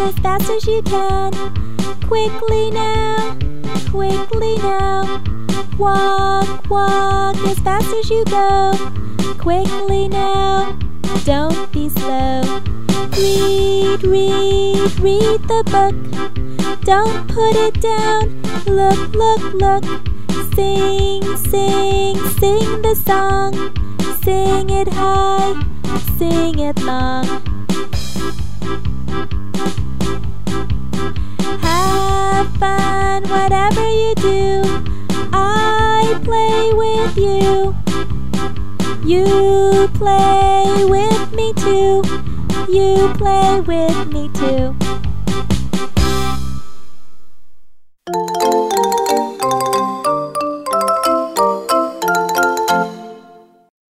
as fast as you can. Quickly now, quickly now. Walk, walk as fast as you go. Quickly now, don't be slow. Read, read, read the book. Don't put it down. Look, look, look. Sing, sing, sing the song. Sing it high, sing it long. Have fun, whatever you do. I play with you. You play with me too. You play with me too.